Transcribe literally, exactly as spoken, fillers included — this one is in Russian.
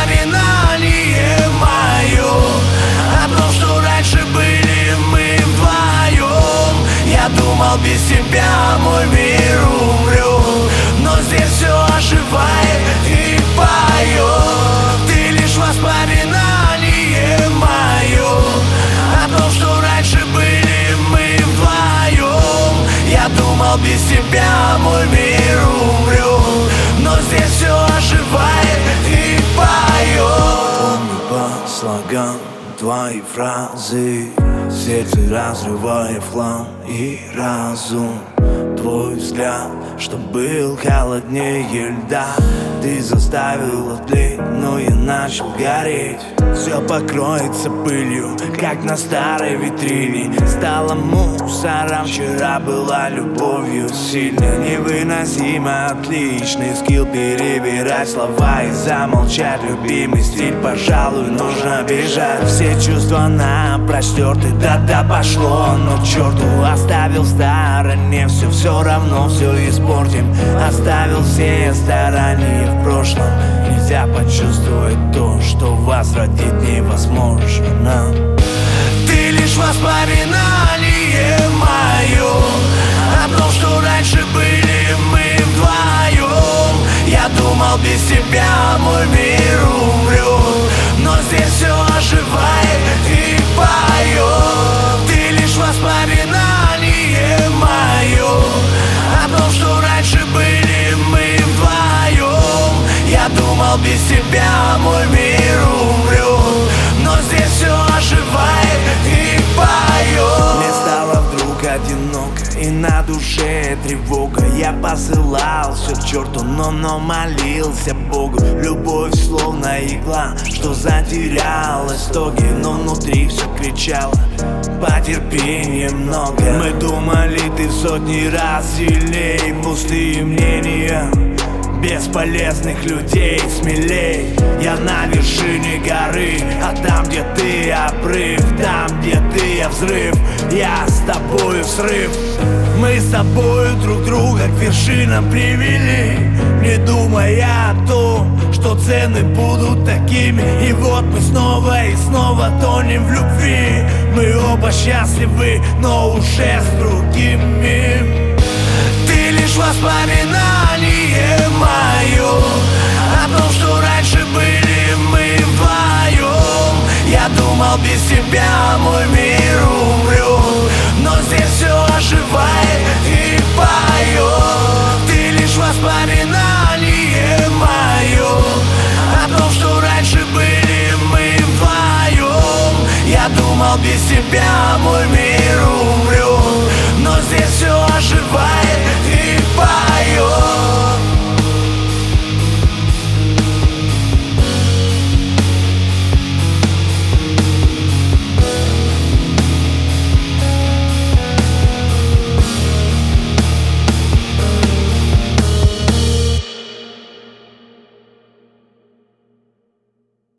воспоминание мое о том, что раньше были мы вдвоем. Я думал, без тебя мой мир умрет, но здесь все оживает и поет. Ты лишь воспоминание мое о том, что раньше были мы вдвоем. Я думал, без тебя мой мир умрет, но здесь все оживает и поет. Помню по слогам твои фразы, сердце разрывая в хлам и разум. Твой взгляд, что был холоднее льда, ты заставила тлеть, но я начал гореть. Все покроется пылью, как на старой витрине. Стала мусором, вчера была любовью сильной. Невыносимо отличный скилл перебирать слова и замолчать. Любимый стиль, пожалуй, нужно бежать. Все чувства на простерты, да-да пошло, но черту оставил в стороне. Все, все равно все испортим. Оставил все старания в прошлом. Нельзя почувствовать то, что возвратить невозможно. Ты лишь воспоминание мое о том, что раньше были мы вдвоем. Я думал, без тебя мой мир умрет, но здесь все оживает и поет. Ты лишь воспоминание мое о том, что раньше были мы вдвоем. Я думал, без тебя мой мир умрет, но здесь все оживает и поет. Мне стало вдруг одиноко и на душе тревога. Я посылал все к черту, но, но молился Богу. Любовь словно игла, что затеряла истоки, но внутри все кричало: потерпи немного. Мы думали, ты в сотни раз сильней. Пустые мнения бесполезных людей смелей. Я на вершине горы, а там, где ты, обрыв. Там, где ты, я взрыв. Я с тобою в срыв. Мы с тобою друг друга к вершинам привели, не думая о том, что цены будут такими. И вот мы снова и снова тонем в любви. Мы оба счастливы, но уже с другими. Ты лишь воспоминание мое